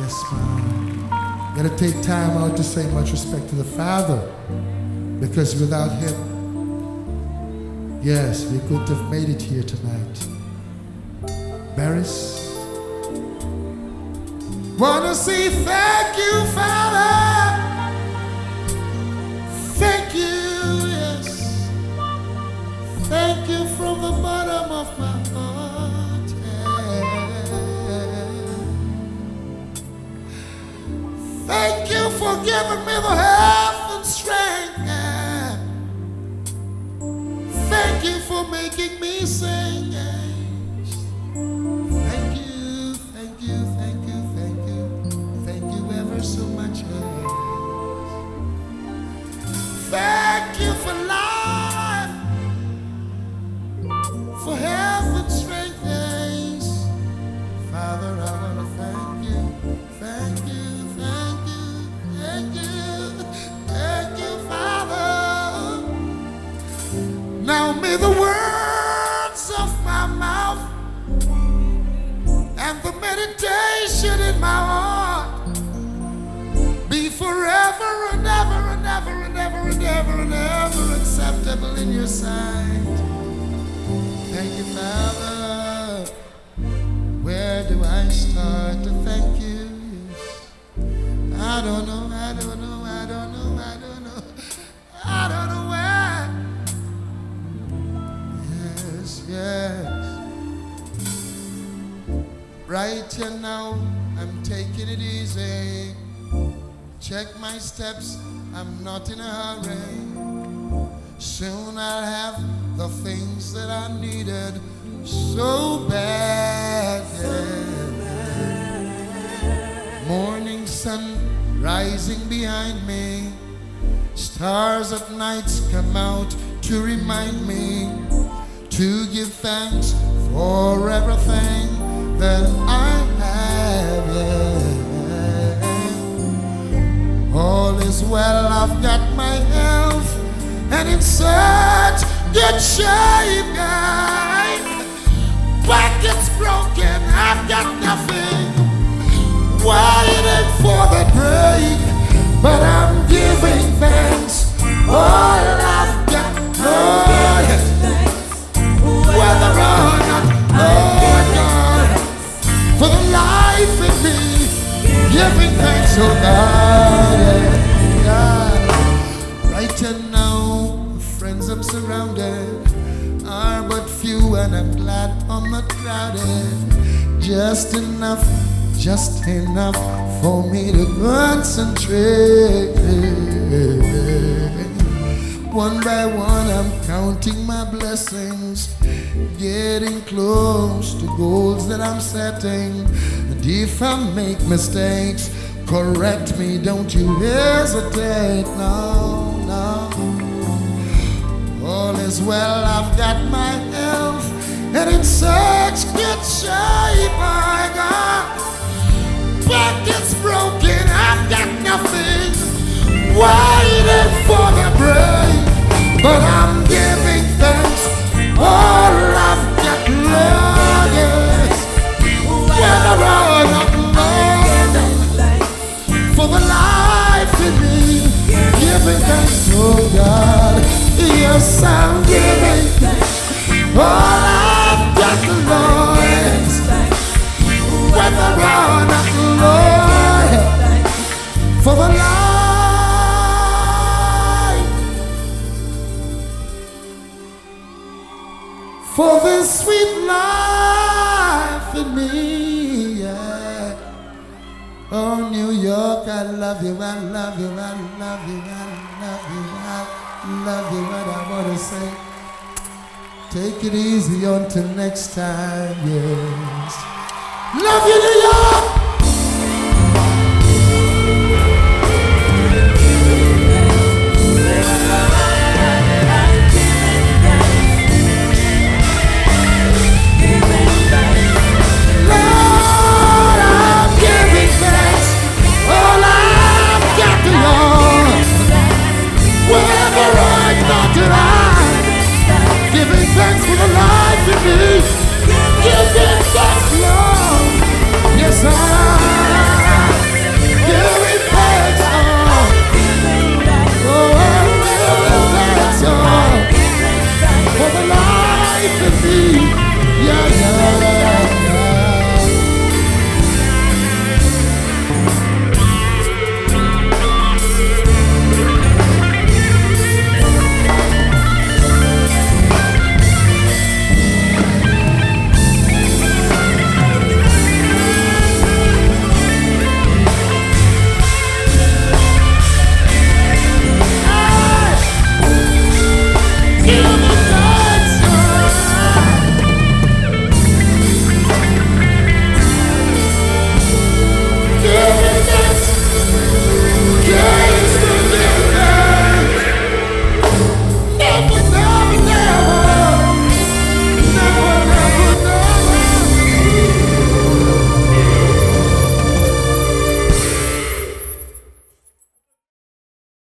Yes, Mom. Gotta take time out to say much respect to the Father, because without Him, yes, we couldn't have made it here tonight. Barris, wanna say thank you, Father. Thank you, yes. Thank you from the bottom of my heart. Thank you for giving me the health and strength. Thank you for making me sing. Thank you, thank you, thank you, thank you. Thank you ever so much. Thank you for life, for health and strength. Father, I want to thank you, thank you, thank you, thank you, thank you, Father. Now may the words of my mouth and the meditation in my heart be forever and ever and ever and ever and ever and ever acceptable in your sight. Thank you, Father. Where do I start to thank you? I don't know, I don't know, I don't know, I don't know, I don't know where. Yes, yes. Right here now, I'm taking it easy. Check my steps, I'm not in a hurry. Soon I'll have the things that I needed so bad. Morning sun rising behind me. Stars at nights come out to remind me to give thanks for everything that I have. All is well, I've got my health and in such good shape, guys. Pockets broken, I've got nothing, waiting for the break, but I'm giving thanks. All I've got, whether or not, God, for the life in me, giving thanks, oh God, God. Right now, the friends I'm surrounded are but few, and I'm glad I'm not crowded. Just enough for me to concentrate. One by one I'm counting my blessings, getting close to goals that I'm setting. And if I make mistakes, correct me, don't you hesitate. No, no. All is well, I've got my health and in such good shape, my God. Pockets broken, I've got nothing, waiting for the break, but I'm giving thanks. All I've got, Lord, yes, whether or not, Lord, for the life in me, giving thanks, oh God. Yes, I'm giving thanks. All I've got, Lord, whether or not, Lord, for the life, for this sweet life in me, yeah. Oh, New York, I love you, I love you, I love you, I love you, I love you. What I want to say, take it easy until next time, yes. Love you, New York.